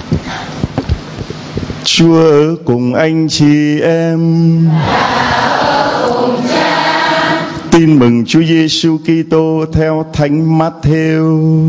Chúa ở cùng anh chị em. Tin mừng Chúa Giêsu Kitô theo Thánh Matthew.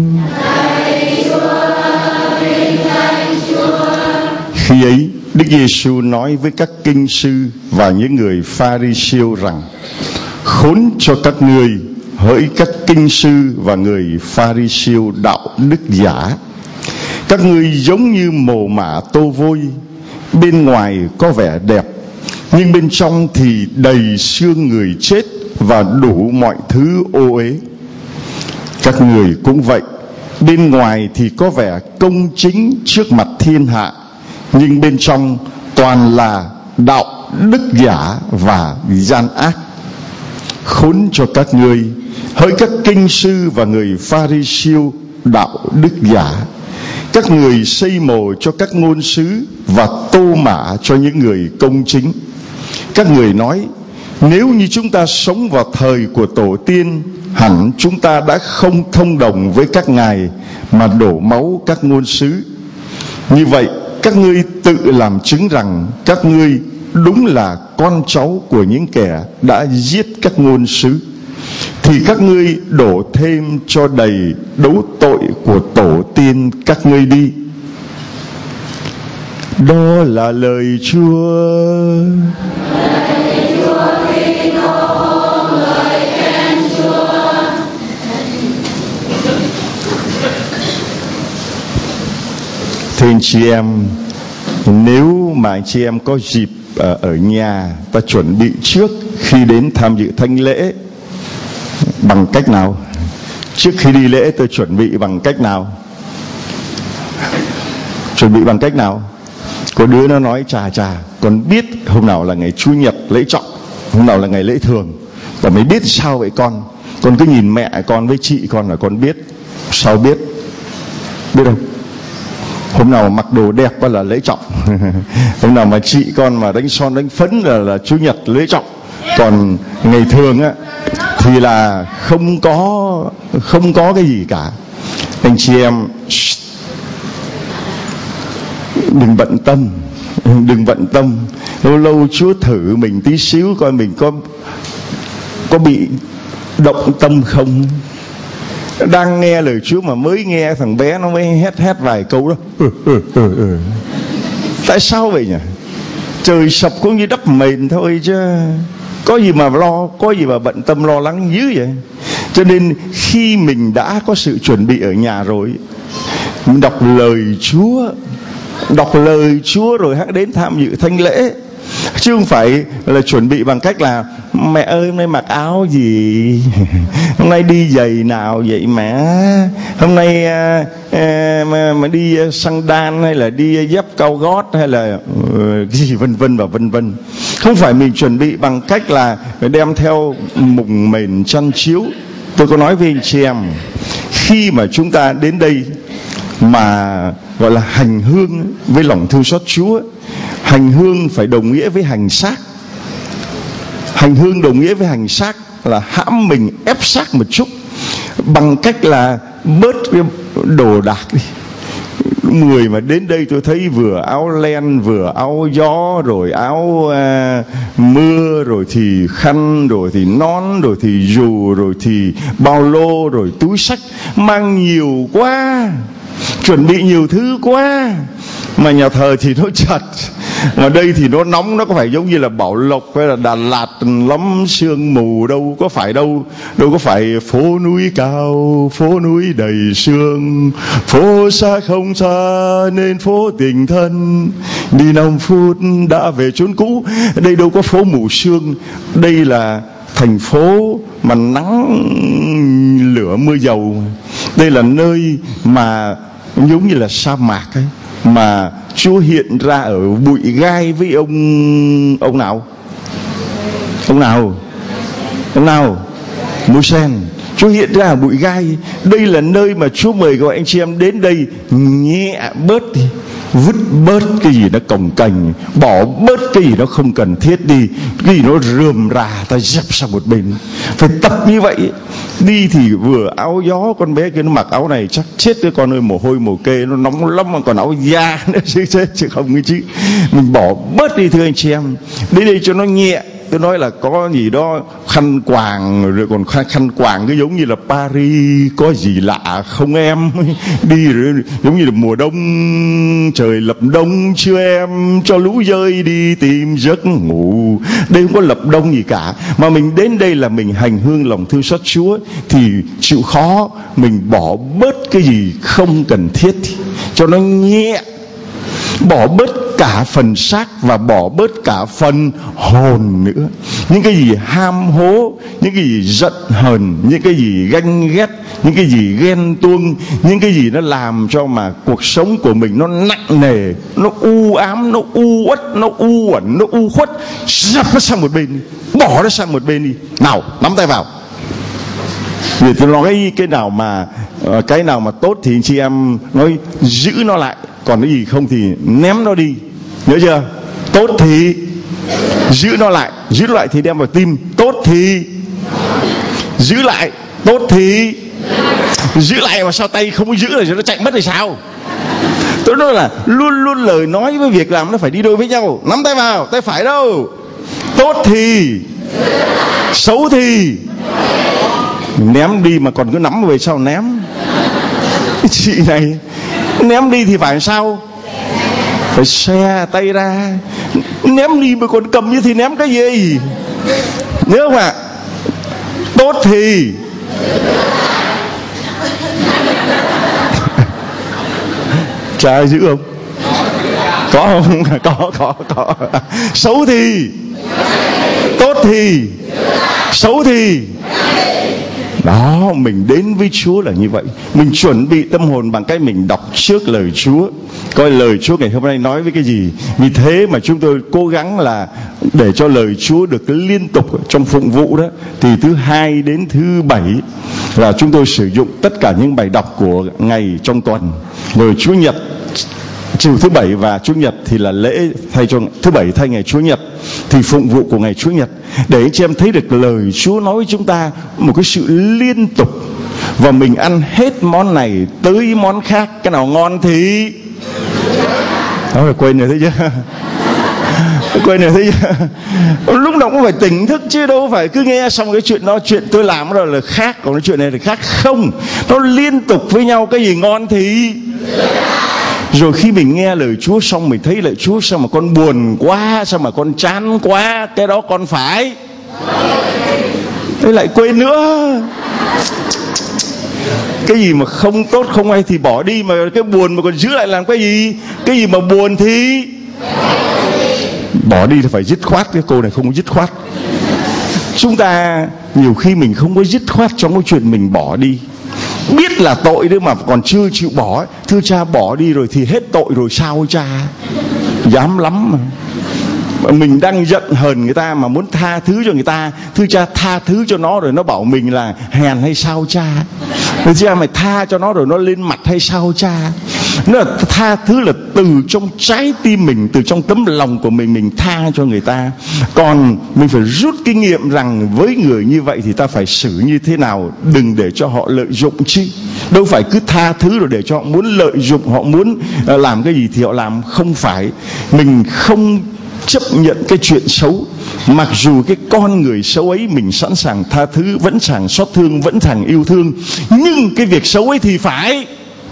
Khi ấy, Đức Giêsu nói với các kinh sư và những người Pha-ri-siêu rằng: khốn cho các ngươi, hỡi các kinh sư và người Pha-ri-siêu đạo đức giả! Các ngươi giống như mồ mả tô vôi, bên ngoài có vẻ đẹp, nhưng bên trong thì đầy xương người chết và đủ mọi thứ ô uế. Các người cũng vậy, bên ngoài thì có vẻ công chính trước mặt thiên hạ, nhưng bên trong toàn là đạo đức giả và gian ác. Khốn cho các ngươi, hỡi các kinh sư và người Pha-ri-siêu đạo đức giả! Các người xây mồ cho các ngôn sứ và tô mả cho những người công chính. Các người nói: nếu như chúng ta sống vào thời của tổ tiên, hẳn chúng ta đã không thông đồng với các ngài mà đổ máu các ngôn sứ. Như vậy, các ngươi tự làm chứng rằng các ngươi đúng là con cháu của những kẻ đã giết các ngôn sứ. Thì các ngươi đổ thêm cho đầy đấu tội của tổ tiên các ngươi đi. Đó là lời Chúa. Thưa anh chị em, nếu mà anh chị em có dịp ở nhà ta chuẩn bị trước khi đến tham dự thánh lễ bằng cách nào? Trước khi đi lễ tôi chuẩn bị bằng cách nào? Chuẩn bị bằng cách nào? Có đứa nó nói: chà, con biết hôm nào là ngày Chủ nhật lễ trọng, hôm nào là ngày lễ thường. Và mày biết sao vậy con? Con cứ nhìn mẹ con với chị con là con biết. Sao biết? Biết không? Hôm nào mặc đồ đẹp là lễ trọng. Hôm nào mà chị con mà đánh son đánh phấn là Chủ nhật lễ trọng. Còn ngày thường á thì là không có cái gì cả. Anh chị em đừng bận tâm. Lâu lâu Chúa thử mình tí xíu coi mình có bị động tâm không. Đang nghe lời Chúa mà mới nghe thằng bé nó mới hét vài câu đó. Tại sao vậy nhỉ? Trời sập cũng như đắp mền thôi chứ. Có gì mà lo, có gì mà bận tâm lo lắng dữ vậy? Cho nên khi mình đã có sự chuẩn bị ở nhà rồi, mình đọc lời Chúa rồi hãy đến tham dự thánh lễ. Chứ không phải là chuẩn bị bằng cách là: mẹ ơi hôm nay mặc áo gì, hôm nay đi giày nào vậy mẹ, hôm nay mà đi sandal hay là đi dép cao gót hay là cái gì vân vân và vân vân. Không phải mình chuẩn bị bằng cách là phải đem theo mùng mền chăn chiếu. Tôi có nói với anh chị em, khi mà chúng ta đến đây mà gọi là hành hương với lòng thương xót Chúa, hành hương phải đồng nghĩa với hành xác. Hành hương đồng nghĩa với hành xác là hãm mình, ép xác một chút bằng cách là bớt cái đồ đạc đi. Người mà đến đây tôi thấy vừa áo len, vừa áo gió, rồi áo mưa, rồi thì khăn, rồi thì nón, rồi thì dù, rồi thì bao lô, rồi túi xách, mang nhiều quá, chuẩn bị nhiều thứ quá. Mà nhà thờ thì nó chật, mà đây thì nó nóng. Nó có phải giống như là Bảo Lộc hay là Đà Lạt lắm sương mù đâu, có phải đâu. Đâu có phải phố núi cao, phố núi đầy sương, phố xa không xa nên phố tình thân, đi 5 phút đã về chốn cũ. Đây đâu có phố mù sương. Đây là thành phố mà nắng lửa mưa dầu. Đây là nơi mà giống như là sa mạc ấy, mà Chúa hiện ra ở bụi gai với ông nào? Môi-sen. Chúa hiện ra ở bụi gai. Đây là nơi mà Chúa mời gọi anh chị em đến đây nhẹ bớt đi, vứt bớt cái gì nó cồng kềnh, bỏ bớt cái gì nó không cần thiết đi, cái gì nó rườm rà ta dẹp sang một bên. Phải tập như vậy. Đi thì vừa áo gió, con bé kia nó mặc áo này chắc chết đứa con ơi, mồ hôi mồ kê, nó nóng lắm mà còn áo da nữa chứ không cái chứ. Mình bỏ bớt đi thưa anh chị em, đến đây cho nó nhẹ. Tôi nói là có gì đó khăn quàng, rồi còn khăn quàng cứ giống như là Paris, có gì lạ không em? Đi rồi giống như là mùa đông, trời lập đông chưa em, cho lũ dơi đi tìm giấc ngủ. Đây không có lập đông gì cả, mà mình đến đây là mình hành hương lòng thương xót Chúa thì chịu khó mình bỏ bớt cái gì không cần thiết cho nó nhẹ. Bỏ bớt cả phần xác và bỏ bớt cả phần hồn nữa. Những cái gì ham hố, những cái gì giận hờn, những cái gì ganh ghét, những cái gì ghen tuông, những cái gì nó làm cho mà cuộc sống của mình nó nặng nề, nó u ám, nó u uất, nó u uẩn, nó u khuất, dẹp nó sang một bên đi, bỏ nó sang một bên đi. Nào, nắm tay vào. Vì tôi nói cái nào mà tốt thì anh chị em nói giữ nó lại, còn cái gì không thì ném nó đi. Nhớ chưa? Tốt thì giữ nó lại, giữ lại thì đem vào tim. Tốt thì giữ lại, tốt thì giữ lại. Mà sao tay không giữ rồi nó chạy mất thì sao? Tôi nói là luôn luôn lời nói với việc làm nó phải đi đôi với nhau. Nắm tay vào, tay phải đâu? Tốt thì, xấu thì ném đi, mà còn cứ nắm về sao ném? Chị này ném đi thì phải sao? Phải xe tay ra. Ném đi mà còn cầm như thì ném cái gì? Nhớ không ạ? Tốt thì Trời giữ không? Có không? Có. Xấu thì, tốt thì, xấu thì. Đó, mình đến với Chúa là như vậy. Mình chuẩn bị tâm hồn bằng cách mình đọc trước lời Chúa, coi lời Chúa ngày hôm nay nói với cái gì. Vì thế mà chúng tôi cố gắng là để cho lời Chúa được liên tục trong phụng vụ đó. Thì thứ Hai đến thứ Bảy là chúng tôi sử dụng tất cả những bài đọc của ngày trong tuần. Rồi Chủ nhật, chiều thứ Bảy và Chủ nhật thì là lễ thay cho thứ Bảy thay ngày Chủ nhật, thì phụng vụ của ngày Chủ nhật, để anh chị em thấy được lời Chúa nói với chúng ta một cái sự liên tục. Và mình ăn hết món này tới món khác, cái nào ngon thì đó là quên rồi thấy chưa? Quên rồi thấy chưa? Lúc nào cũng phải tỉnh thức chứ đâu phải cứ nghe xong cái chuyện đó, chuyện tôi làm rồi là khác, còn cái chuyện này là khác. Không, nó liên tục với nhau. Cái gì ngon thì rồi khi mình nghe lời Chúa xong mình thấy lời Chúa, sao mà con buồn quá, sao mà con chán quá, cái đó con phải, thế lại quên nữa. Cái gì mà không tốt không hay thì bỏ đi, mà cái buồn mà còn giữ lại làm cái gì? Cái gì mà buồn thì bỏ đi, thì phải dứt khoát. Cái câu này không có dứt khoát. Chúng ta nhiều khi mình không có dứt khoát trong cái chuyện mình bỏ đi. Biết là tội đấy mà còn chưa chịu bỏ. Thưa cha, bỏ đi rồi thì hết tội rồi sao cha? Dám lắm mà. Mình đang giận hờn người ta mà muốn tha thứ cho người ta. Thưa cha, tha thứ cho nó rồi nó bảo mình là hèn hay sao cha? Thưa cha, mày tha cho nó rồi nó lên mặt hay sao cha? Nó là tha thứ là từ trong trái tim mình, từ trong tấm lòng của mình tha cho người ta. Còn mình phải rút kinh nghiệm rằng với người như vậy thì ta phải xử như thế nào, đừng để cho họ lợi dụng chứ. Đâu phải cứ tha thứ rồi để cho họ muốn lợi dụng, họ muốn làm cái gì thì họ làm. Không phải. Mình không chấp nhận cái chuyện xấu, mặc dù cái con người xấu ấy mình sẵn sàng tha thứ, vẫn sẵn xót thương, vẫn sẵn yêu thương, nhưng cái việc xấu ấy thì phải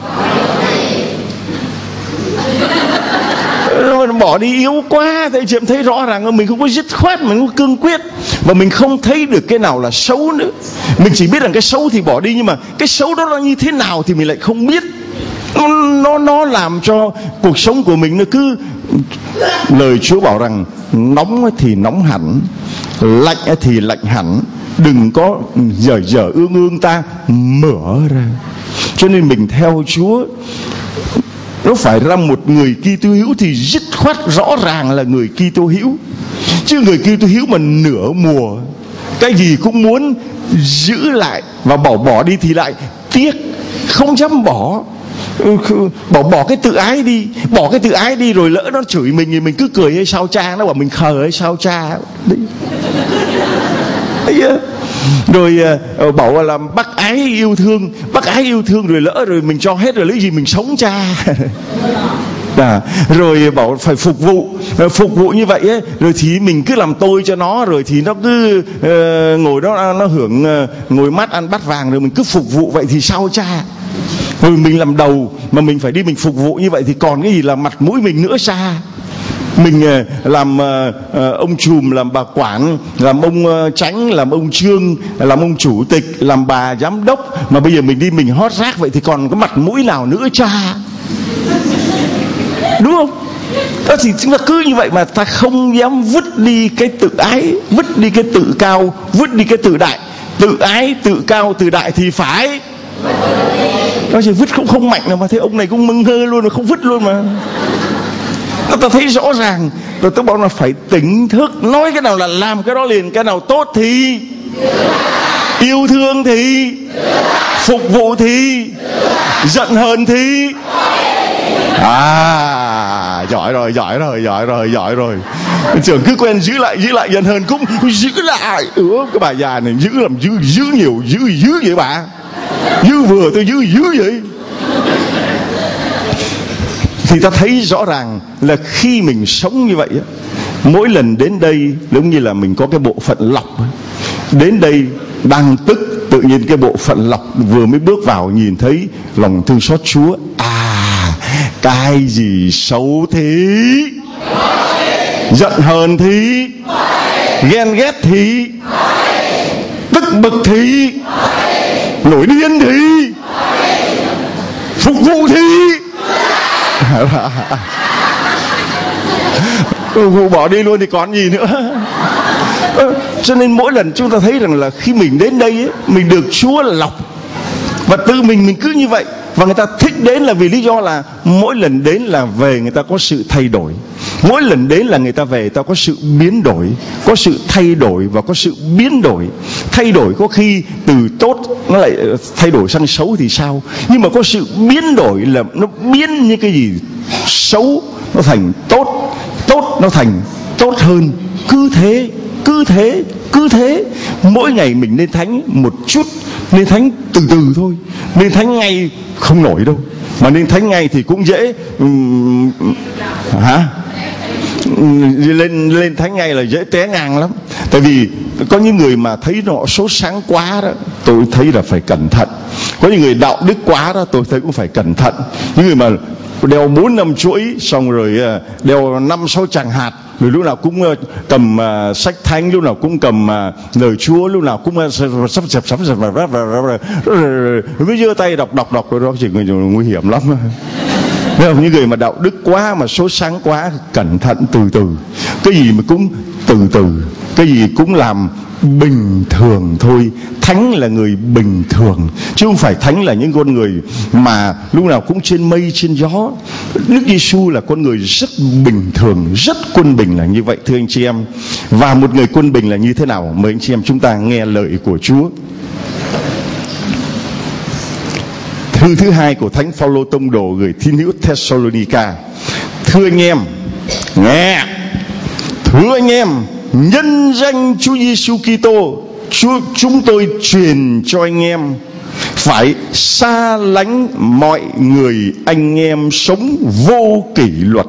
bỏ đi. Yếu quá. Thì chị em thấy rõ ràng mình không có dứt khoát, mình không có cương quyết, và mình không thấy được cái nào là xấu nữa. Mình chỉ biết rằng cái xấu thì bỏ đi, nhưng mà cái xấu đó là như thế nào thì mình lại không biết. Nó làm cho cuộc sống của mình nó cứ, lời Chúa bảo rằng nóng thì nóng hẳn, lạnh thì lạnh hẳn, đừng có dở ương ta mở ra. Cho nên mình theo Chúa, nó phải ra một người Kitô hữu thì dứt khoát rõ ràng là người Kitô hữu. Chứ người Kitô hữu mà nửa mùa cái gì cũng muốn giữ lại, và bỏ đi thì lại tiếc, không dám bỏ. Bỏ cái tự ái đi, bỏ cái tự ái đi, rồi lỡ nó chửi mình thì mình cứ cười hay sao cha, nó bảo mình khờ hay sao cha đấy. Rồi bảo là bác ái yêu thương, rồi lỡ rồi mình cho hết rồi lấy gì mình sống cha. Rồi bảo phải phục vụ như vậy ấy, rồi thì mình cứ làm tôi cho nó, rồi thì nó cứ ngồi đó nó hưởng ngồi mát ăn bát vàng, rồi mình cứ phục vụ vậy thì sao cha. Rồi mình làm đầu mà mình phải đi mình phục vụ như vậy thì còn cái gì là mặt mũi mình nữa cha. Mình làm ông trùm, làm bà quản, làm ông chánh, làm ông trương, làm ông chủ tịch, làm bà giám đốc, mà bây giờ mình đi mình hót rác vậy thì còn có mặt mũi nào nữa cha. Đúng không? Đó thì chúng ta cứ như vậy mà ta không dám vứt đi cái tự ái, vứt đi cái tự cao, vứt đi cái tự đại. Tự ái, tự cao, tự đại thì phải. Đó thì vứt cũng không mạnh nào mà thấy ông này cũng mừng hơ luôn rồi, không vứt luôn mà. Ta thấy rõ ràng. Rồi tôi bảo là phải tỉnh thức, nói cái nào là làm cái đó liền, cái nào tốt thì yêu thương thì phục vụ thì giận hờn thì giỏi rồi. Trưởng cứ quen giữ lại, giận hờn cũng giữ lại. Cái bà già này giữ nhiều, giữ vậy bà. Giữ vừa tôi giữ vậy. Thì ta thấy rõ ràng là khi mình sống như vậy, mỗi lần đến đây giống như là mình có cái bộ phận lọc. Đến đây đang tức, tự nhiên cái bộ phận lọc vừa mới bước vào nhìn thấy lòng thương xót Chúa. Cái gì xấu thế, giận hờn thì, ghen ghét thì, tức bực thì, nổi điên thì, phục vụ thì bỏ đi luôn thì còn gì nữa. Cho nên mỗi lần chúng ta thấy rằng là khi mình đến đây ấy, mình được Chúa lọc, và tự mình cứ như vậy. Và người ta thích đến là vì lý do là mỗi lần đến là về người ta có sự thay đổi. Mỗi lần đến là người ta về, người ta có sự biến đổi, có sự thay đổi và có sự biến đổi. Thay đổi có khi từ tốt nó lại thay đổi sang xấu thì sao. Nhưng mà có sự biến đổi là nó biến như cái gì xấu nó thành tốt, tốt nó thành tốt hơn. Cứ thế mỗi ngày mình nên thánh một chút, nên thánh từ từ thôi. Nên thánh ngay không nổi đâu, mà nên thánh ngay thì cũng dễ. Lên thánh ngay là dễ té ngang lắm. Tại vì có những người mà thấy nó sốt sáng quá đó, tôi thấy là phải cẩn thận. Có những người đạo đức quá đó, tôi thấy cũng phải cẩn thận. Những người mà đeo 4 năm chuỗi, xong rồi đeo 5-6 tràng hạt, rồi lúc nào cũng cầm sách thánh, lúc nào cũng cầm lời Chúa, lúc nào cũng sắp cứ giơ tay đọc rồi đó, chỉ nguy hiểm lắm. Những người mà đạo đức quá, mà số sáng quá, cẩn thận, từ từ. Cái gì mà cũng từ từ, cái gì cũng làm bình thường thôi. Thánh là người bình thường, chứ không phải thánh là những con người mà lúc nào cũng trên mây trên gió. Đức Giêsu là con người rất bình thường, rất quân bình là như vậy, thưa anh chị em. Và một người quân bình là như thế nào? Mời anh chị em chúng ta nghe lời của Chúa. Thư thứ 2 của Thánh Phaolô tông đồ gửi tín hữu Thessalonica. Thưa anh em, nghe. Thưa anh em, nhân danh Chúa Giêsu Kitô, chúng tôi truyền cho anh em phải xa lánh mọi người anh em sống vô kỷ luật.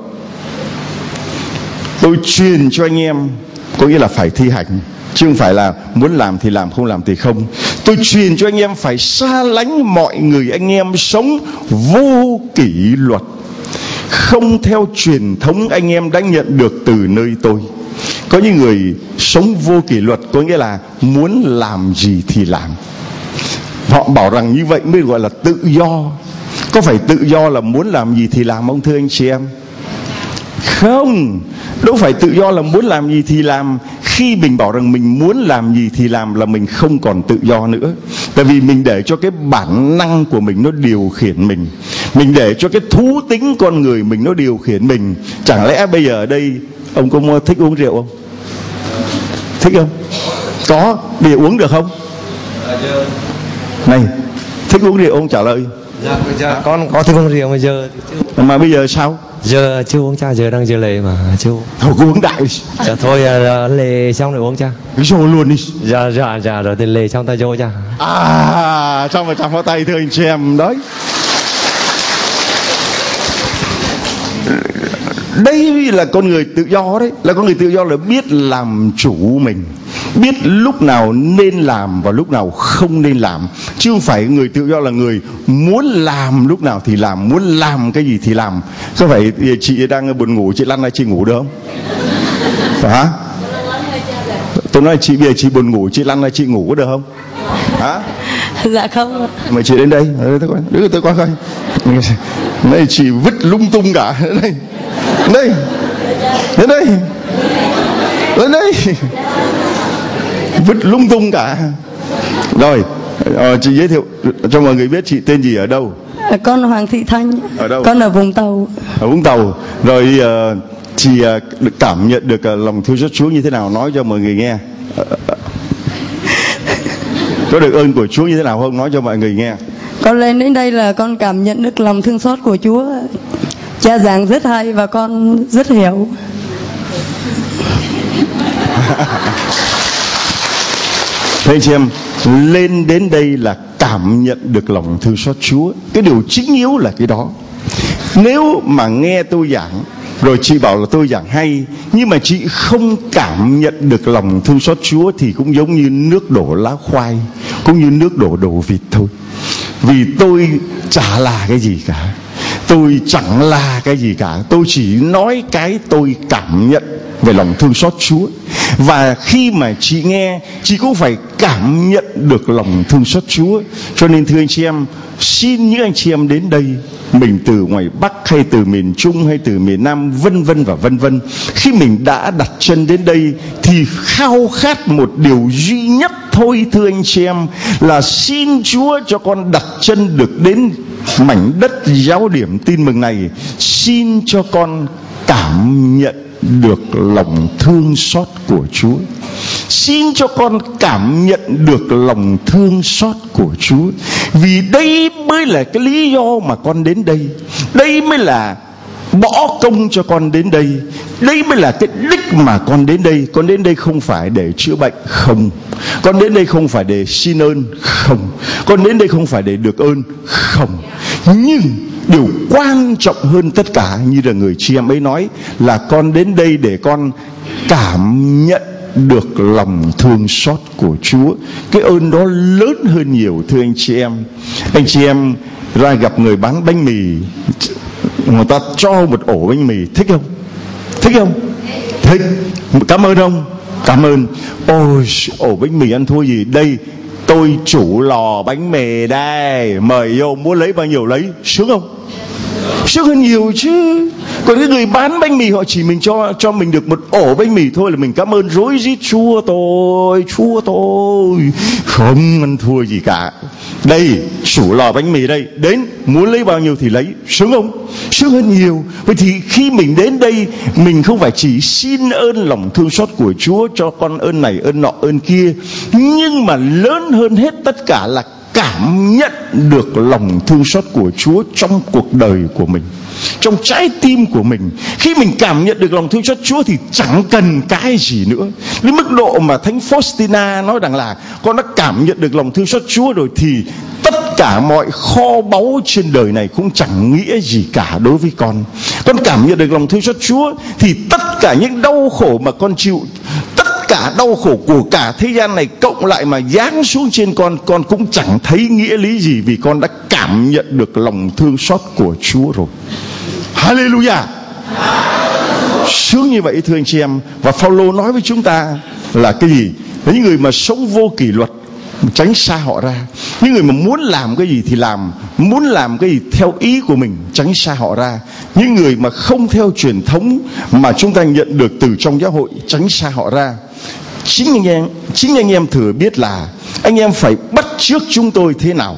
Tôi truyền cho anh em có nghĩa là phải thi hành, chứ không phải là muốn làm thì làm, không làm thì không. Tôi truyền cho anh em phải xa lánh mọi người anh em sống vô kỷ luật, không theo truyền thống anh em đã nhận được từ nơi tôi. Có những người sống vô kỷ luật, có nghĩa là muốn làm gì thì làm. Họ bảo rằng như vậy mới gọi là tự do. Có phải tự do là muốn làm gì thì làm không thưa anh chị em? Không, đâu phải tự do là muốn làm gì thì làm. Khi mình bảo rằng mình muốn làm gì thì làm là mình không còn tự do nữa. Tại vì mình để cho cái bản năng của mình nó điều khiển mình. Mình để cho cái thú tính con người mình nó điều khiển mình. Chẳng lẽ bây giờ ở đây ông có thích uống rượu không? Thích không? Có. Bây giờ uống được không? Này, thích uống rượu không? Trả lời. Dạ con có thích uống rượu mà giờ mà bây giờ sao? Giờ chưa uống cha, giờ đang giờ lề mà chưa uống. Thôi cứ uống đại đi. Dạ thôi lề xong rồi uống cha. Cứ vô luôn đi. Dạ rồi thì lề xong ta vô cha. Xong rồi chạm vào tay thưa anh chị em đấy. Đây là con người tự do đấy. Là con người tự do là biết làm chủ mình, biết lúc nào nên làm và lúc nào không nên làm. Chứ không phải người tự do là người muốn làm lúc nào thì làm, muốn làm cái gì thì làm. Có phải chị đang buồn ngủ, chị lăn ra chị ngủ được không? Hả? Tôi nói chị bây giờ chị buồn ngủ, chị lăn ra chị ngủ có được không? Hả? Dạ không. Mà chị đến đây, đứng tôi coi coi. Đây chị vứt lung tung cả. Đây. Đến đây. Đến đây. Vứt lung tung cả. Rồi, chị giới thiệu cho mọi người biết chị tên gì, ở đâu? Con Hoàng Thị Thanh. Ở đâu? Con ở Vũng Tàu. Ở Vũng Tàu. Rồi chị cảm nhận được lòng thương xót Chúa như thế nào, nói cho mọi người nghe. Có được ơn của Chúa như thế nào không, nói cho mọi người nghe. Con lên đến đây là con cảm nhận được lòng thương xót của Chúa. Cha giảng rất hay và con rất hiểu. Thế anh chị em, lên đến đây là cảm nhận được lòng thương xót Chúa. Cái điều chính yếu là cái đó. Nếu mà nghe tôi giảng rồi chị bảo là tôi giảng hay, nhưng mà chị không cảm nhận được lòng thương xót Chúa thì cũng giống như nước đổ lá khoai, cũng như nước đổ đồ vịt thôi. Vì tôi chả là cái gì cả, tôi chẳng là cái gì cả, tôi chỉ nói cái tôi cảm nhận về lòng thương xót Chúa. Và khi mà chị nghe, chị cũng phải cảm nhận được lòng thương xót Chúa. Cho nên thưa anh chị em, xin những anh chị em đến đây, mình từ ngoài Bắc hay từ miền Trung hay từ miền Nam, vân vân và vân vân, khi mình đã đặt chân đến đây thì khao khát một điều duy nhất thôi thưa anh chị em, là xin Chúa cho con đặt chân được đến mảnh đất giáo điểm tin mừng này. Xin cho con cảm nhận được lòng thương xót của Chúa. Xin cho con cảm nhận được lòng thương xót của Chúa. Vì đây mới là cái lý do mà con đến đây. Đây mới là bỏ công cho con đến đây. Đây mới là cái đích mà con đến đây. Con đến đây không phải để chữa bệnh, không. Con đến đây không phải để xin ơn, không. Con đến đây không phải để được ơn, không. Nhưng điều quan trọng hơn tất cả, như là người chị em ấy nói, là con đến đây để con cảm nhận được lòng thương xót của Chúa. Cái ơn đó lớn hơn nhiều thưa anh chị em. Anh chị em ra gặp người bán bánh mì, người ta cho một ổ bánh mì, thích không? Thích không? Thích. Cảm ơn không? Cảm ơn. Ôi, ổ bánh mì ăn thua gì? Đây, tôi chủ lò bánh mì đây, mời vô, muốn lấy bao nhiêu lấy. Sướng không? Sướng hơn nhiều chứ. Còn cái người bán bánh mì họ chỉ mình cho mình được một ổ bánh mì thôi là mình cảm ơn rối rít, Chúa tôi, không ăn thua gì cả. Đây, chủ lò bánh mì đây, đến muốn lấy bao nhiêu thì lấy. Sướng không? Sướng hơn nhiều. Vậy thì khi mình đến đây, mình không phải chỉ xin ơn lòng thương xót của Chúa, cho con ơn này, ơn nọ, ơn kia, nhưng mà lớn hơn hết tất cả là cảm nhận được lòng thương xót của Chúa trong cuộc đời của mình, trong trái tim của mình. Khi mình cảm nhận được lòng thương xót Chúa thì chẳng cần cái gì nữa. Đến mức độ mà Thánh Faustina nói rằng là con đã cảm nhận được lòng thương xót Chúa rồi thì tất cả mọi kho báu trên đời này cũng chẳng nghĩa gì cả đối với con. Con cảm nhận được lòng thương xót Chúa thì tất cả những đau khổ mà con chịu, tất cả đau khổ của cả thế gian này cộng lại mà giáng xuống trên con cũng chẳng thấy nghĩa lý gì, vì con đã cảm nhận được lòng thương xót của Chúa rồi. Hallelujah. Sướng như vậy thưa anh chị em. Và Phaolô nói với chúng ta là cái gì? Là những người mà sống vô kỷ luật, tránh xa họ ra. Những người mà muốn làm cái gì thì làm, muốn làm cái gì theo ý của mình, tránh xa họ ra. Những người mà không theo truyền thống mà chúng ta nhận được từ trong giáo hội, tránh xa họ ra. Chính anh em thừa biết là anh em phải bắt chước chúng tôi thế nào.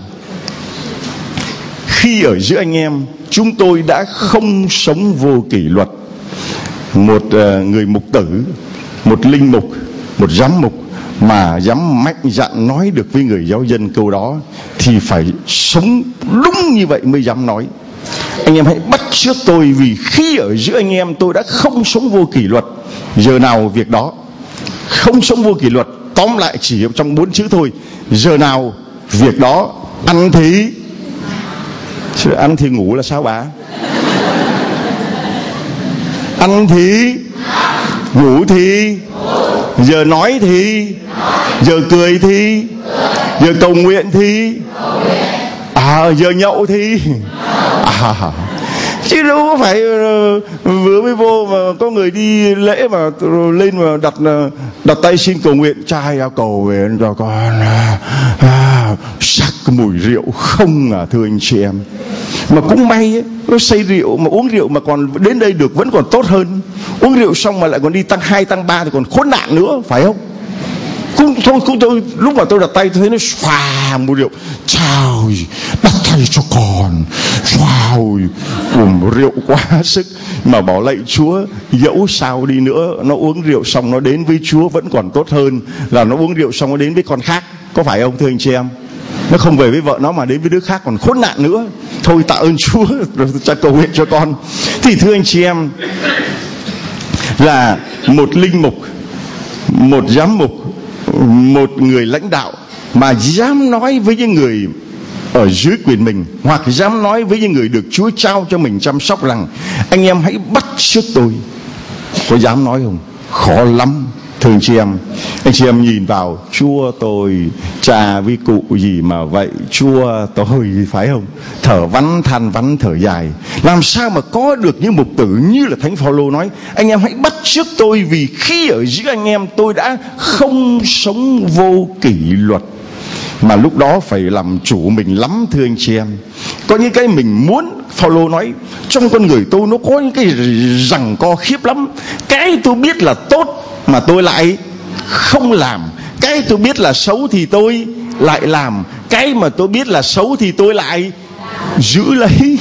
Khi ở giữa anh em, chúng tôi đã không sống vô kỷ luật. Một người mục tử, một linh mục, một giám mục, mà dám mạnh dạn nói được với người giáo dân câu đó thì phải sống đúng như vậy mới dám nói. Anh em hãy bắt chước tôi, vì khi ở giữa anh em tôi đã không sống vô kỷ luật, giờ nào việc đó. Không sống vô kỷ luật, tóm lại chỉ trong 4 chữ thôi: giờ nào việc đó. Ăn thì chứ ăn thì ngủ là sao bà? Ăn thì ngủ thì, giờ nói thì, giờ cười thì, giờ cầu nguyện thì, giờ nhậu thì. Chứ đâu có phải vừa mới vô mà có người đi lễ mà lên mà đặt tay xin cầu nguyện: trai cầu nguyện cho con sắc mùi rượu không à, thưa anh chị em. Mà cũng may ấy, nó say rượu mà uống rượu mà còn đến đây được vẫn còn tốt hơn. Uống rượu xong mà lại còn đi tăng 2 tăng 3 thì còn khốn nạn nữa, phải không? Tôi lúc mà tôi đặt tay tôi thấy nó xòa mùi rượu. Chào, đặt tay cho con. Wow, rượu quá sức. Mà bảo lạy Chúa, dẫu sao đi nữa, nó uống rượu xong nó đến với Chúa vẫn còn tốt hơn là nó uống rượu xong nó đến với con khác. Có phải không thưa anh chị em? Nó không về với vợ nó mà đến với đứa khác còn khốn nạn nữa. Thôi tạ ơn Chúa rồi cha cầu nguyện cho con. Thì thưa anh chị em, là một linh mục, một giám mục, một người lãnh đạo mà dám nói với những người ở dưới quyền mình, hoặc dám nói với những người được Chúa trao cho mình chăm sóc rằng: anh em hãy bắt chước tôi. Có dám nói không? Khó lắm thưa anh chị em. Anh chị em nhìn vào: Chúa tôi, cha với cụ gì mà vậy, Chúa tôi, phải không? Thở vắn than vắn thở dài. Làm sao mà có được những mục tử như là Thánh Phaolô nói: anh em hãy bắt chước tôi, vì khi ở giữa anh em tôi đã không sống vô kỷ luật. Mà lúc đó phải làm chủ mình lắm thưa anh chị em. Có những cái mình muốn, Phaolô nói, trong con người tôi nó có những cái giằng co khiếp lắm. Cái tôi biết là tốt mà tôi lại không làm. Cái tôi biết là xấu thì tôi lại làm. Cái mà tôi biết là xấu thì tôi lại giữ lấy.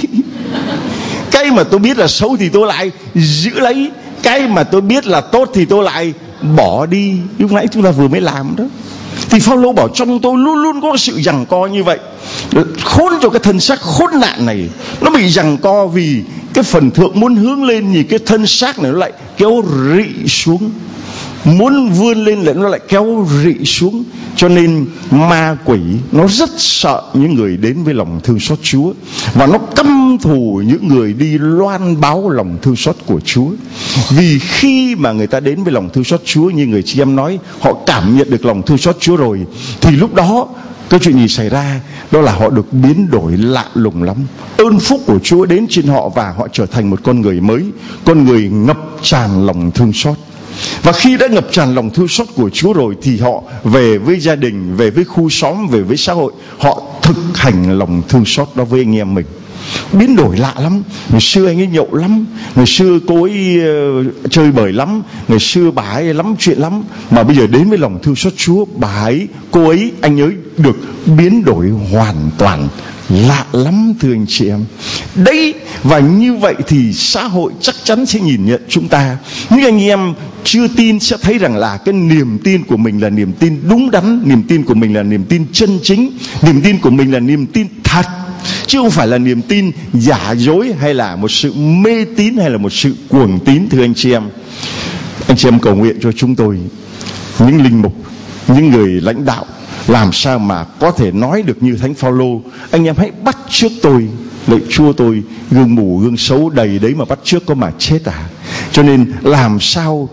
Cái mà tôi biết là xấu thì tôi lại giữ lấy. Cái mà tôi biết là tốt thì tôi lại bỏ đi. Lúc nãy chúng ta vừa mới làm đó. Thì Phaolô bảo trong tôi luôn luôn có sự giằng co như vậy. Khốn cho cái thân xác khốn nạn này. Nó bị giằng co vì cái phần thượng muốn hướng lên, thì cái thân xác này nó lại kéo rị xuống. Muốn vươn lên lại nó lại kéo rị xuống. Cho nên ma quỷ nó rất sợ những người đến với lòng thương xót Chúa, và nó căm thù những người đi loan báo lòng thương xót của Chúa. Vì khi mà người ta đến với lòng thương xót Chúa, như người chị em nói, họ cảm nhận được lòng thương xót Chúa rồi, thì lúc đó cái chuyện gì xảy ra? Đó là họ được biến đổi lạ lùng lắm. Ơn phúc của Chúa đến trên họ, và họ trở thành một con người mới, con người ngập tràn lòng thương xót. Và khi đã ngập tràn lòng thương xót của Chúa rồi, thì họ về với gia đình, về với khu xóm, về với xã hội, họ thực hành lòng thương xót đó với anh em mình. Biến đổi lạ lắm. Ngày xưa anh ấy nhậu lắm, ngày xưa cô ấy chơi bời lắm, ngày xưa bà ấy lắm chuyện lắm, mà bây giờ đến với lòng thương xót Chúa, bà ấy, cô ấy, anh ấy được biến đổi hoàn toàn. Lạ lắm thưa anh chị em. Đấy, và như vậy thì xã hội chắc chắn sẽ nhìn nhận chúng ta. Những anh em chưa tin sẽ thấy rằng là cái niềm tin của mình là niềm tin đúng đắn, niềm tin của mình là niềm tin chân chính, niềm tin của mình là niềm tin thật, chứ không phải là niềm tin giả dối, hay là một sự mê tín, hay là một sự cuồng tín thưa anh chị em. Anh chị em cầu nguyện cho chúng tôi, những linh mục, những người lãnh đạo, làm sao mà có thể nói được như Thánh Phaolô: anh em hãy bắt chước tôi. Lạy Chúa tôi, gương mù gương xấu đầy đấy mà bắt chước có mà chết à? Cho nên làm sao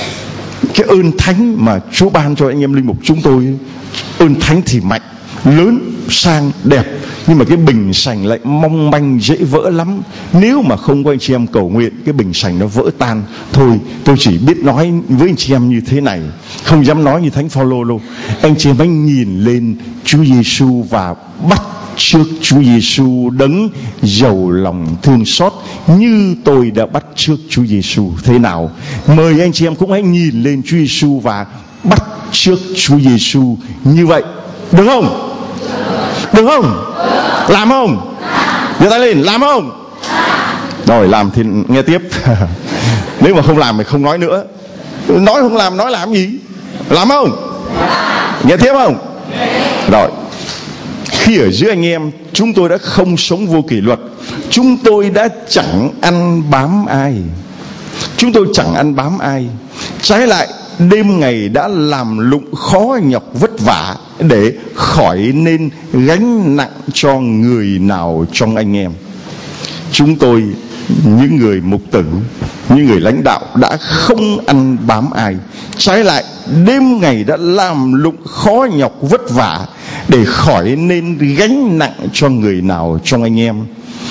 cái ơn thánh mà Chúa ban cho anh em linh mục chúng tôi, ơn thánh thì mạnh, lớn, sang, đẹp, nhưng mà cái bình sành lại mong manh, dễ vỡ lắm. Nếu mà không có anh chị em cầu nguyện, cái bình sành nó vỡ tan. Thôi tôi chỉ biết nói với anh chị em như thế này, không dám nói như Thánh Phaolô đâu. Anh chị em hãy nhìn lên Chúa Giêsu và bắt chước Chúa Giêsu đấng giàu lòng thương xót như tôi đã bắt chước Chúa Giêsu. Thế nào? Mời anh chị em cũng hãy nhìn lên Chúa Giêsu và bắt chước Chúa Giêsu như vậy. Được không? Được không? Làm không? Giơ tay lên, làm không? Rồi làm thì nghe tiếp. Nếu mà không làm thì không nói nữa. Nói không làm, nói làm gì? Làm không? Nghe tiếp không? Rồi, khi ở giữa anh em, chúng tôi đã không sống vô kỷ luật. Chúng tôi đã chẳng ăn bám ai. Chúng tôi chẳng ăn bám ai. Trái lại, đêm ngày đã làm lụng khó nhọc vất vả để khỏi nên gánh nặng cho người nào trong anh em. Chúng tôi, những người mục tử, những người lãnh đạo đã không ăn bám ai. Trái lại, đêm ngày đã làm lụng khó nhọc vất vả để khỏi nên gánh nặng cho người nào trong anh em.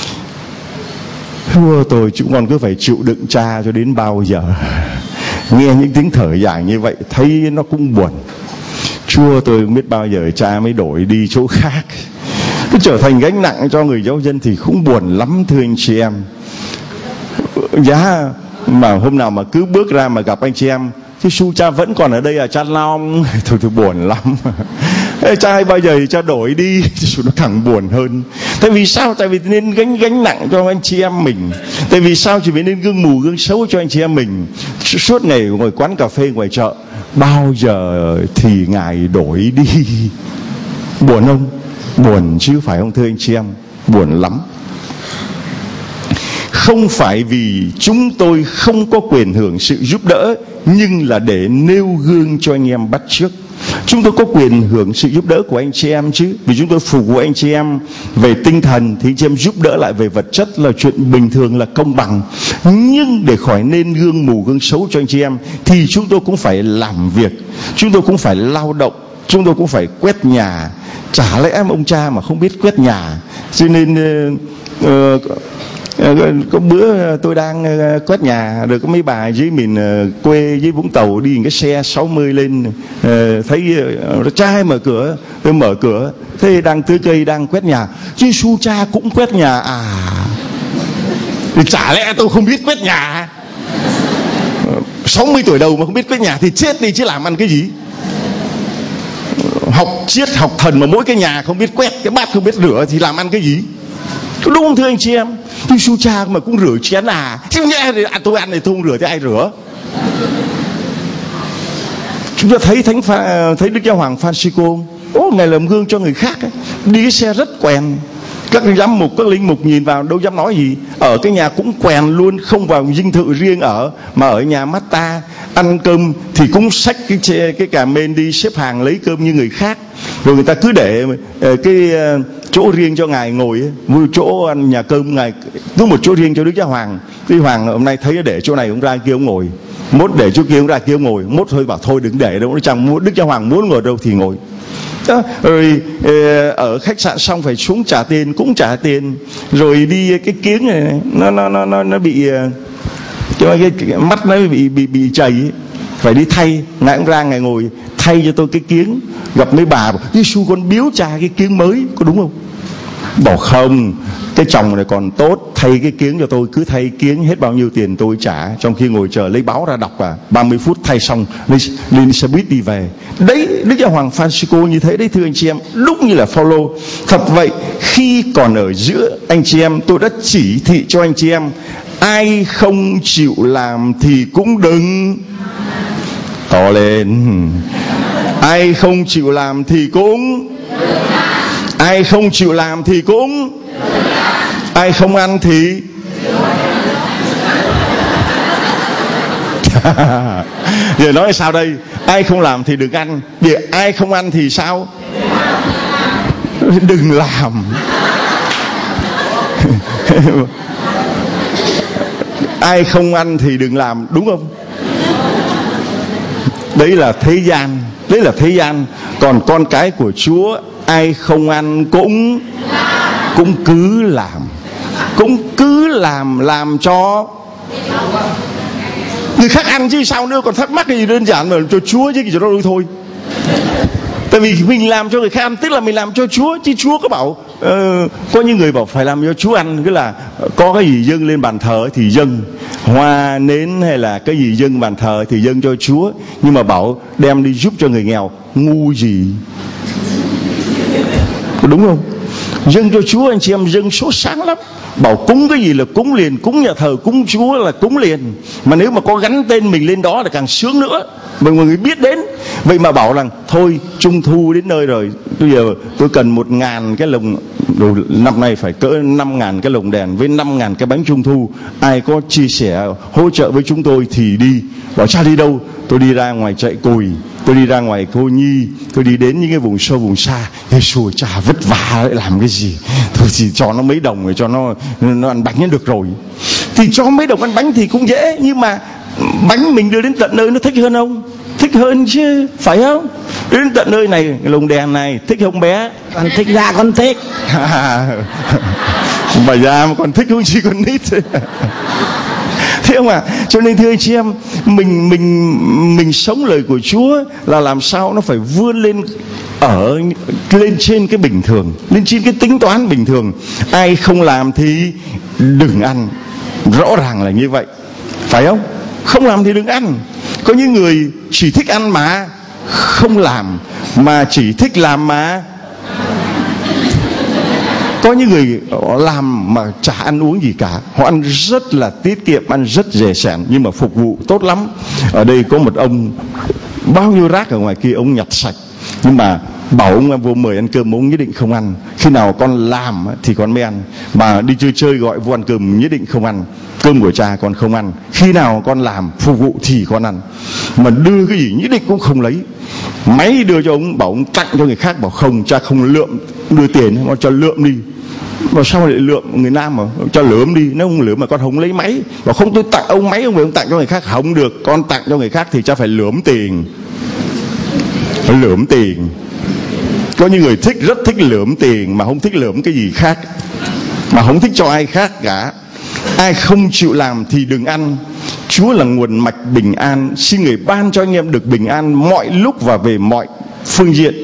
Thưa tôi, chúng con cứ phải chịu đựng cha cho đến bao giờ? Nghe những tiếng thở dài như vậy thấy nó cũng buồn. Chúa, tôi không biết bao giờ cha mới đổi đi chỗ khác. Cứ trở thành gánh nặng cho người giáo dân thì cũng buồn lắm thưa anh chị em. Giá mà hôm nào mà cứ bước ra mà gặp anh chị em, chứ su cha vẫn còn ở đây à cha Long? Thôi buồn lắm. Cha bao giờ thì cha đổi đi thì nó càng buồn hơn. Tại vì sao? Tại vì nên gánh nặng cho anh chị em mình. Tại vì sao? Chỉ vì nên gương mù gương xấu cho anh chị em mình. Suốt ngày ngồi quán cà phê ngoài chợ, bao giờ thì Ngài đổi đi? Buồn không? Buồn chứ phải không thưa anh chị em? Buồn lắm. Không phải vì chúng tôi không có quyền hưởng sự giúp đỡ, nhưng là để nêu gương cho anh em bắt chước. Chúng tôi có quyền hưởng sự giúp đỡ của anh chị em chứ, vì chúng tôi phục vụ anh chị em về tinh thần thì anh chị em giúp đỡ lại về vật chất là chuyện bình thường, là công bằng. Nhưng để khỏi nên gương mù gương xấu cho anh chị em thì chúng tôi cũng phải làm việc, chúng tôi cũng phải lao động, chúng tôi cũng phải quét nhà. Chả lẽ ông cha mà không biết quét nhà? Cho nên có bữa tôi đang quét nhà, được có mấy bà dưới miền quê dưới Vũng Tàu đi cái xe 60 lên, thấy trai mở cửa, tôi mở cửa thế đang tưới cây đang quét nhà. Chứ su cha cũng quét nhà à? Thì chả lẽ tôi không biết quét nhà? 60 tuổi đầu mà không biết quét nhà thì chết đi chứ làm ăn cái gì? Học triết học thần mà mỗi cái nhà không biết quét, cái bát không biết rửa thì làm ăn cái gì? Đúng không thưa anh chị em? Tôi su cha mà cũng rửa chén à? Chứ tôi ăn thì tôi không rửa thì ai rửa? Chúng ta thấy thấy Đức Giáo Hoàng Francisco, Ngài làm gương cho người khác ấy. Đi cái xe rất quèn. Các giám mục, các linh mục nhìn vào đâu dám nói gì. Ở cái nhà cũng quèn luôn, không vào dinh thự riêng ở, mà ở nhà matta. Ăn cơm thì cũng xách cái cà mên đi xếp hàng lấy cơm như người khác. Rồi người ta cứ để cái chỗ riêng cho Ngài ngồi ấy. Chỗ ăn nhà cơm Ngài cứ một chỗ riêng cho Đức Giáo Hoàng. Đức Hoàng hôm nay thấy để chỗ này ông ra kia ông ngồi, mốt để chỗ kia ông ra kia ông ngồi, mốt thôi bảo thôi đừng để đâu, chẳng Đức Giáo Hoàng muốn ngồi đâu thì ngồi. Đó, rồi ở khách sạn xong phải xuống trả tiền, cũng trả tiền. Rồi đi cái kiếng này nó bị cái mắt nó bị chảy, phải đi thay. Ngài cũng ra Ngài ngồi thay cho tôi cái kiếng. Gặp mấy bà bảo Giêsu con biếu cha cái kiếng mới, có đúng không? Bảo không, cái chồng này còn tốt, thay cái kiếng cho tôi, cứ thay kiếng hết bao nhiêu tiền tôi trả. Trong khi ngồi chờ lấy báo ra đọc 30 phút thay xong lên xe buýt đi về. Đấy, Đức Giáo Hoàng Francisco như thế đấy thưa anh chị em, đúng như là Phaolô. Thật vậy, khi còn ở giữa anh chị em, tôi đã chỉ thị cho anh chị em, ai không chịu làm thì cũng đừng. To lên. Ai không chịu làm thì cũng, ai không chịu làm thì cũng, ai không ăn thì giờ nói sao đây? Ai không làm thì đừng ăn. Vì ai không ăn thì sao? Đừng làm. Ai không ăn thì đừng làm, đúng không? Đấy là thế gian. Đấy là thế gian. Còn con cái của Chúa, ai không ăn cũng cứ làm. Cũng cứ làm cho người khác ăn chứ sao nữa. Còn thắc mắc cái gì đơn giản mà cho Chúa chứ, cho nó đôi thôi. Tại vì mình làm cho người khác ăn, tức là mình làm cho Chúa. Chứ Chúa có bảo có những người bảo phải làm cho Chúa ăn, tức là có cái gì dâng lên bàn thờ thì dâng, hoa nến hay là cái gì dâng bàn thờ thì dâng cho Chúa. Nhưng mà bảo đem đi giúp cho người nghèo, ngu gì? Đúng không? Dâng cho Chúa anh chị em dâng số sáng lắm. Bảo cúng cái gì là cúng liền, cúng nhà thờ, cúng Chúa là cúng liền. Mà nếu mà có gắn tên mình lên đó là càng sướng nữa. và mọi người biết đến. Vậy mà bảo rằng thôi Trung thu đến nơi rồi, bây giờ tôi cần 1.000 cái lồng, năm nay phải cỡ 5.000 cái lồng đèn với 5.000 cái bánh Trung thu, ai có chia sẻ hỗ trợ với chúng tôi thì đi. Bảo cha đi đâu? Tôi đi ra ngoài chạy cùi, tôi đi ra ngoài Cô Nhi, tôi đi đến những cái vùng sâu vùng xa. Ê xùi chả vất vả lại làm cái gì, thôi chỉ cho nó mấy đồng rồi cho nó ăn bánh được rồi. Thì cho mấy đồng ăn bánh thì cũng dễ, nhưng mà bánh mình đưa đến tận nơi nó thích hơn không? Thích hơn chứ, phải không? Đến tận nơi này, lồng đèn này, thích không bé? Con thích ra con thích. Bà già mà còn thích không chỉ con nít. Thế không ạ? Cho nên thưa anh chị em, mình sống lời của Chúa là làm sao nó phải vươn lên lên trên cái bình thường, lên trên cái tính toán bình thường. Ai không làm thì đừng ăn. Rõ ràng là như vậy, phải không? Không làm thì đừng ăn. Có những người chỉ thích ăn mà không làm, mà chỉ thích làm mà. Có những người làm mà chả ăn uống gì cả, họ ăn rất là tiết kiệm, ăn rất dè sẻn, nhưng mà phục vụ tốt lắm. Ở đây có một ông, bao nhiêu rác ở ngoài kia ông nhặt sạch, nhưng mà bảo ông vô mời ăn cơm ông nhất định không ăn. Khi nào con làm thì con mới ăn, mà đi chơi gọi vô ăn cơm nhất định không ăn. Cơm của cha con không ăn, khi nào con làm phục vụ thì con ăn. Mà đưa cái gì nhất định cũng không lấy. Máy đưa cho ông, bảo ông tặng cho người khác, bảo không, cha không lượm, đưa tiền mà cho lượm đi. Mà sao lại lượm? Người Nam mà cho lượm đi, nếu không lượm mà con không lấy máy. Bảo không, tôi tặng ông máy, ông về ông tặng cho người khác. Không được, con tặng cho người khác thì cha phải lượm tiền. Lượm tiền. Có những người rất thích lượm tiền mà không thích lượm cái gì khác, mà không thích cho ai khác cả. Ai không chịu làm thì đừng ăn. Chúa là nguồn mạch bình an, xin Người ban cho anh em được bình an mọi lúc và về mọi phương diện.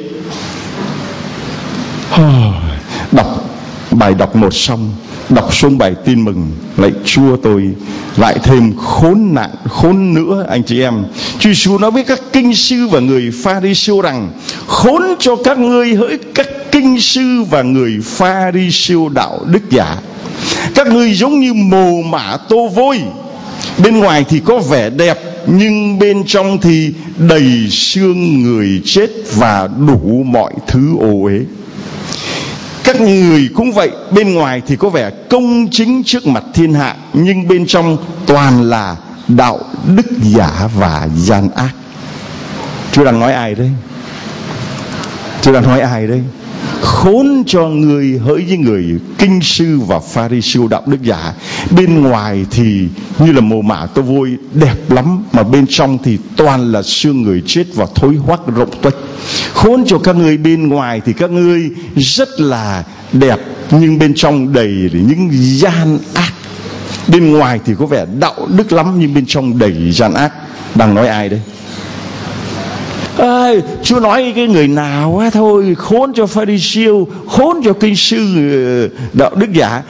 Đọc bài đọc 1 xong, đọc xuống bài tin mừng. Lạy Chúa, tôi lại thêm khốn nạn, khốn nữa anh chị em. Chúa Giêsu nói với các kinh sư và người Pha-ri-siêu rằng: khốn cho các ngươi hỡi các kinh sư và người Pha-ri-siêu đạo đức giả, các ngươi giống như mồ mả tô vôi, bên ngoài thì có vẻ đẹp nhưng bên trong thì đầy xương người chết và đủ mọi thứ ô uế. Các người cũng vậy, bên ngoài thì có vẻ công chính trước mặt thiên hạ, nhưng bên trong toàn là đạo đức giả và gian ác. Chúa đang nói ai đây? Chúa đang nói ai đây? Khốn cho người hỡi với người kinh sư và Pha-ri-siêu đạo đức giả, bên ngoài thì như là mồ mả tô vôi đẹp lắm, mà bên trong thì toàn là xương người chết và thối hoắc rộng tuếch. Khốn cho các ngươi, bên ngoài thì các ngươi rất là đẹp, nhưng bên trong đầy những gian ác. Bên ngoài thì có vẻ đạo đức lắm, nhưng bên trong đầy gian ác. Đang nói ai đây? Chúa nói cái người nào thôi, khốn cho Pha-ri-siêu, khốn cho kinh sư đạo đức giả.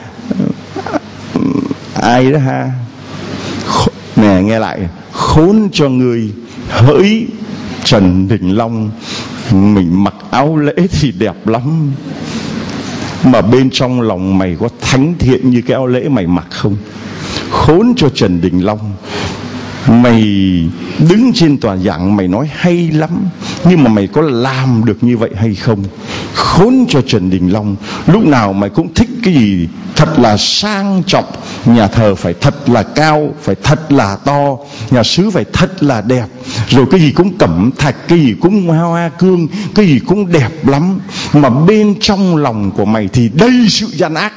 Ai đó ha? Nè, nghe lại: khốn cho người hỡi Trần Đình Long, mình mặc áo lễ thì đẹp lắm, mà bên trong lòng mày có thánh thiện như cái áo lễ mày mặc không? Khốn cho Trần Đình Long, mày đứng trên tòa giảng mày nói hay lắm, nhưng mà mày có làm được như vậy hay không? Khốn cho Trần Đình Long, lúc nào mày cũng thích cái gì thật là sang trọng, nhà thờ phải thật là cao, phải thật là to, nhà xứ phải thật là đẹp, rồi cái gì cũng cẩm thạch, cái gì cũng hoa cương, cái gì cũng đẹp lắm, mà bên trong lòng của mày thì đầy sự gian ác,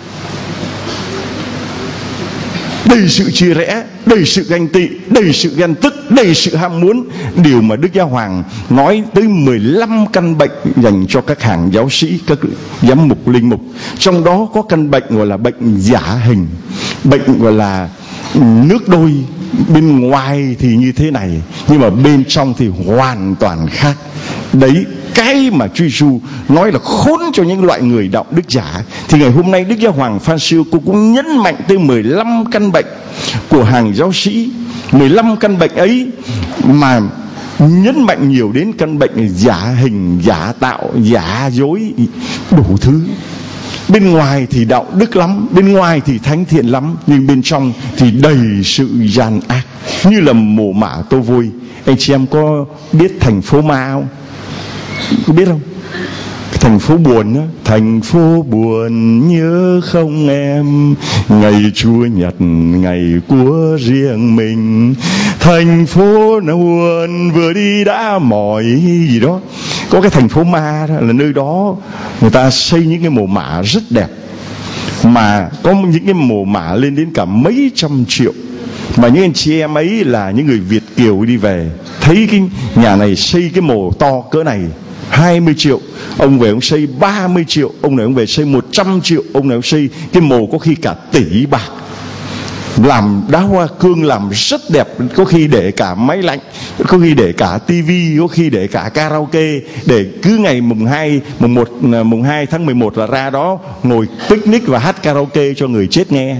đầy sự chia rẽ, đầy sự ganh tị, đầy sự ghen tức, đầy sự ham muốn. Điều mà Đức Giáo Hoàng nói tới 15 căn bệnh dành cho các hàng giáo sĩ, các giám mục, linh mục. Trong đó có căn bệnh gọi là bệnh giả hình, bệnh gọi là nước đôi. Bên ngoài thì như thế này, nhưng mà bên trong thì hoàn toàn khác. Đấy, cái mà Chúa Giêsu nói là khốn cho những loại người đạo đức giả. Thì ngày hôm nay Đức Giáo Hoàng Francis cũng nhấn mạnh tới 15 căn bệnh của hàng giáo sĩ. 15 căn bệnh ấy mà nhấn mạnh nhiều đến căn bệnh giả hình, giả tạo, giả dối, đủ thứ. Bên ngoài thì đạo đức lắm, bên ngoài thì thánh thiện lắm, nhưng bên trong thì đầy sự gian ác, như là mồ mả tô vôi. Anh chị em có biết thành phố ma không? Có biết không? Thành phố buồn đó. Thành phố buồn nhớ không em, ngày Chúa nhật ngày của riêng mình. Thành phố nó buồn vừa đi đã mỏi gì đó. Có cái thành phố ma đó, là nơi đó người ta xây những cái mồ mả rất đẹp, mà có những cái mồ mả lên đến cả mấy trăm triệu. Mà những anh chị em ấy là những người Việt kiều đi về, thấy cái nhà này xây cái mồ to cỡ này 20 triệu, ông về ông xây 30 triệu, ông này ông về xây 100 triệu, ông này ông xây cái mồ có khi cả tỷ bạc, làm đá hoa cương làm rất đẹp, có khi để cả máy lạnh, có khi để cả tivi, có khi để cả karaoke, để cứ ngày mùng 2 tháng 11 là ra đó ngồi picnic và hát karaoke cho người chết nghe.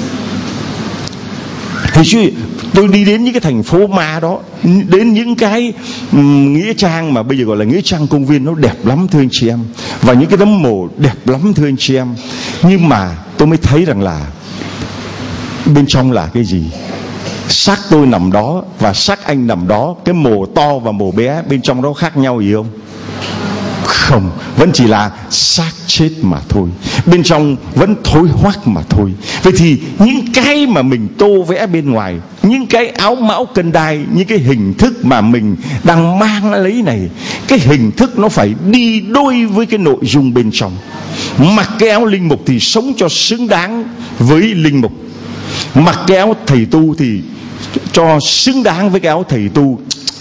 Thì chứ tôi đi đến những cái thành phố ma đó, đến những cái nghĩa trang mà bây giờ gọi là nghĩa trang công viên, nó đẹp lắm thưa anh chị em, và những cái tấm mồ đẹp lắm thưa anh chị em. Nhưng mà tôi mới thấy rằng là bên trong là cái gì? Xác tôi nằm đó và xác anh nằm đó, cái mồ to và mồ bé bên trong đó khác nhau gì không? Không, vẫn chỉ là xác chết mà thôi, bên trong vẫn thối hoắc mà thôi. Vậy thì những cái mà mình tô vẽ bên ngoài, những cái áo mão cân đai, những cái hình thức mà mình đang mang lấy này, cái hình thức nó phải đi đôi với cái nội dung bên trong. Mặc cái áo linh mục thì sống cho xứng đáng với linh mục, mặc cái áo thầy tu thì cho xứng đáng với cái áo thầy tu,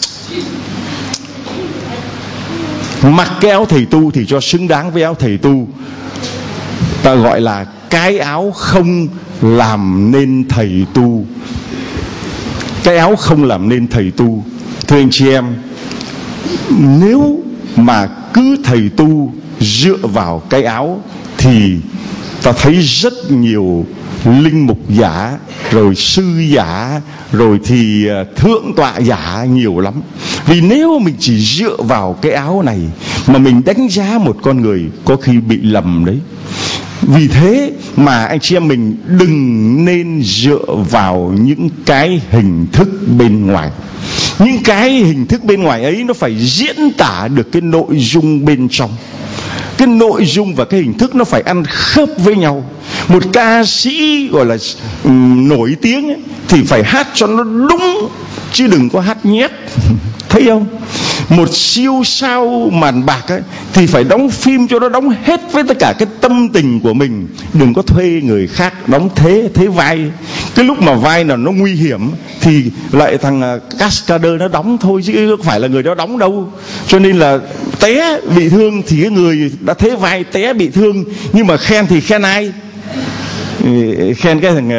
mặc cái áo thầy tu thì cho xứng đáng với áo thầy tu. Ta gọi là cái áo không làm nên thầy tu. Cái áo không làm nên thầy tu. Thưa anh chị em, nếu mà cứ thầy tu dựa vào cái áo thì ta thấy rất nhiều linh mục giả, rồi sư giả, rồi thì thượng tọa giả nhiều lắm. Vì nếu mình chỉ dựa vào cái áo này mà mình đánh giá một con người, có khi bị lầm đấy. Vì thế mà anh chị em mình đừng nên dựa vào những cái hình thức bên ngoài. Những cái hình thức bên ngoài ấy nó phải diễn tả được cái nội dung bên trong. Cái nội dung và cái hình thức nó phải ăn khớp với nhau. Một ca sĩ gọi là nổi tiếng ấy, thì phải hát cho nó đúng, chứ đừng có hát nhép. Thấy không? Một siêu sao màn bạc ấy, thì phải đóng phim cho nó đóng hết với tất cả cái tâm tình của mình. Đừng có thuê người khác đóng thế vai. Cái lúc mà vai nào nó nguy hiểm thì lại thằng cascader nó đóng thôi, chứ không phải là người đó đóng đâu. Cho nên là té bị thương thì cái người đã thế vai té bị thương, nhưng mà khen thì khen ai? Khen cái thằng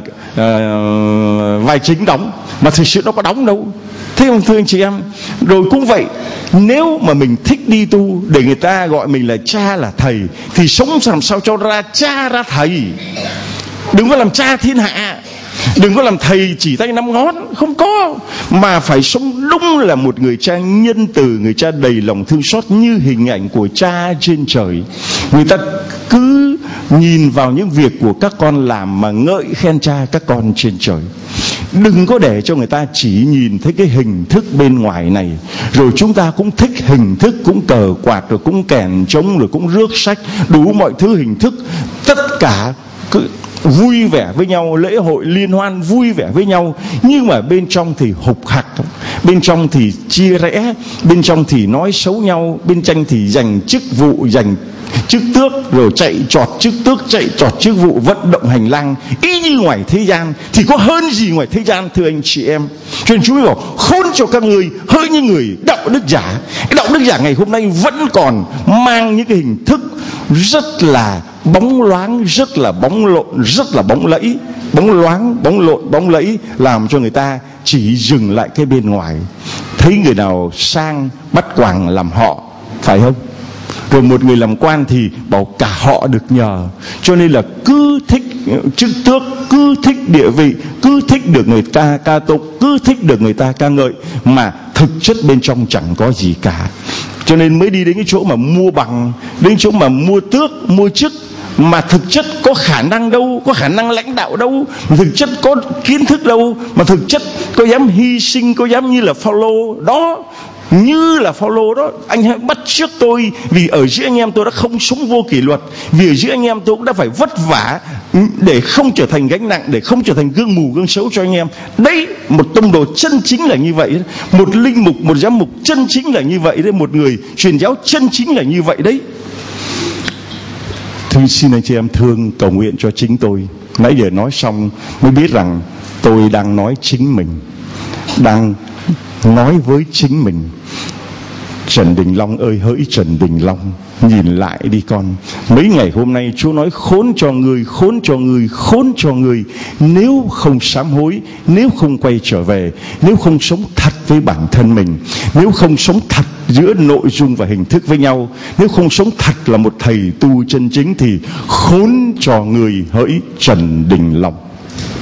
vai chính đóng, mà thực sự nó có đóng đâu. Thế không thưa anh chị em? Rồi cũng vậy, nếu mà mình thích đi tu để người ta gọi mình là cha là thầy, thì sống làm sao cho ra cha ra thầy. Đừng có làm cha thiên hạ, đừng có làm thầy chỉ tay năm ngón, không có. Mà phải sống đúng là một người cha nhân từ, người cha đầy lòng thương xót như hình ảnh của cha trên trời. Người ta cứ nhìn vào những việc của các con làm mà ngợi khen cha các con trên trời. Đừng có để cho người ta chỉ nhìn thấy cái hình thức bên ngoài này. Rồi chúng ta cũng thích hình thức, cũng cờ quạt, rồi cũng kèn trống, rồi cũng rước sách, đủ mọi thứ hình thức. Tất cả cứ vui vẻ với nhau, lễ hội liên hoan vui vẻ với nhau, nhưng mà bên trong thì hục hặc, bên trong thì chia rẽ, bên trong thì nói xấu nhau, bên trong thì giành chức vụ, giành chức tước, rồi chạy trọt chức tước, chạy trọt chức vụ, vận động hành lang y như ngoài thế gian. Thì có hơn gì ngoài thế gian thưa anh chị em? Cho nên Chúa bảo khốn cho các ngươi hỡi những người đạo đức giả. Đạo đức giả ngày hôm nay vẫn còn mang những cái hình thức rất là bóng loáng, rất là bóng lộn, rất là bóng lẫy, bóng loáng, bóng lộn, bóng lẫy, làm cho người ta chỉ dừng lại cái bên ngoài. Thấy người nào sang bắt quàng làm họ, phải không? Rồi một người làm quan thì bảo cả họ được nhờ. Cho nên là cứ thích chức tước, cứ thích địa vị, cứ thích được người ta ca tụng, cứ thích được người ta ca ngợi, mà thực chất bên trong chẳng có gì cả. Cho nên mới đi đến cái chỗ mà mua bằng, đến chỗ mà mua tước, mua chức, mà thực chất có khả năng đâu, có khả năng lãnh đạo đâu, mà thực chất có kiến thức đâu, mà thực chất có dám hy sinh, có dám như là Phaolô đó, như là Phaolô đó. Anh hãy bắt chước tôi, vì ở giữa anh em tôi đã không sống vô kỷ luật, vì ở giữa anh em tôi cũng đã phải vất vả để không trở thành gánh nặng, để không trở thành gương mù gương xấu cho anh em. Đấy, một tông đồ chân chính là như vậy đấy. Một linh mục, một giám mục chân chính là như vậy đấy. Một người truyền giáo chân chính là như vậy đấy. Xin anh chị em thương cầu nguyện cho chính tôi. Nãy giờ nói xong mới biết rằng tôi đang nói chính mình, đang nói với chính mình. Trần Đình Long ơi, hỡi Trần Đình Long, nhìn lại đi con. Mấy ngày hôm nay Chúa nói khốn cho người, khốn cho người, khốn cho người. Nếu không sám hối, nếu không quay trở về, nếu không sống thật với bản thân mình, nếu không sống thật giữa nội dung và hình thức với nhau, nếu không sống thật là một thầy tu chân chính, thì khốn cho người, hỡi Trần Đình Long.